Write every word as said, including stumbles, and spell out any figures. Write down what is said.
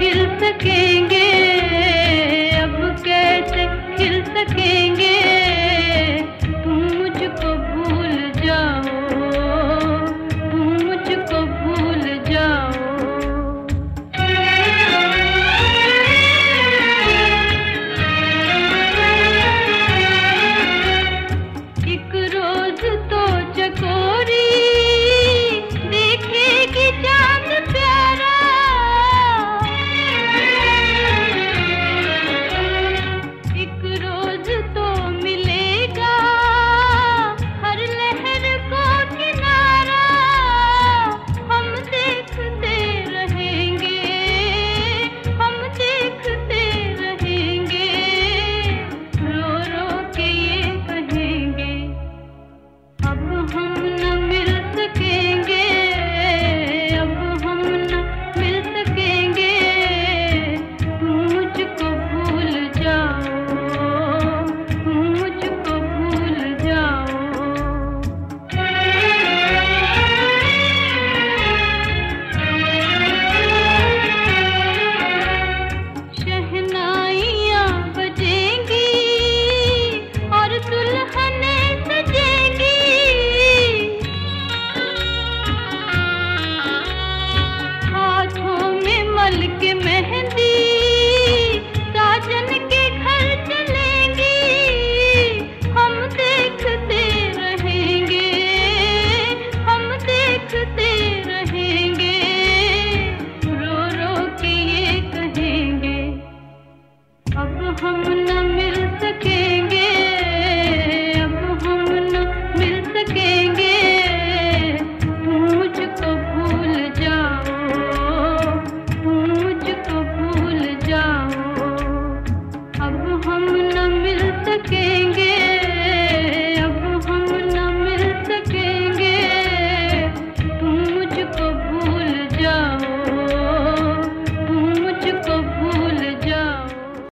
खिल सकेंगे, अब कैसे खिल सकेंगे। तुम मुझको भूल जाओ, तुम मुझको भूल जाओ। एक रोज तो चकोरी देखेगी चांद प्यारा, एक रोज तो मिलेगा हर लहर को किनारा। हम देखते रहेंगे, हम देखते रहेंगे, रो रो के ये कहेंगे अब हम न मिल सकेंगे, अब हम न मिल सकेंगे। तुम मुझको भूल जाओ, तुम मुझको भूल जाओ। शहनाइयाँ बजेंगी और दुल्हनें सजेंगी, हाथों में मल के मेहंदी साजन के घर चलेंगी। हम देखते रहेंगे, हम देखते रहेंगे, रो रो के ये कहेंगे अब हम न मिल सकेंगे, अब हम न मिल सकेंगे। तुम मुझको भूल जाओ, तुम मुझको भूल जाओ, अब हम न मिल सकेंगे।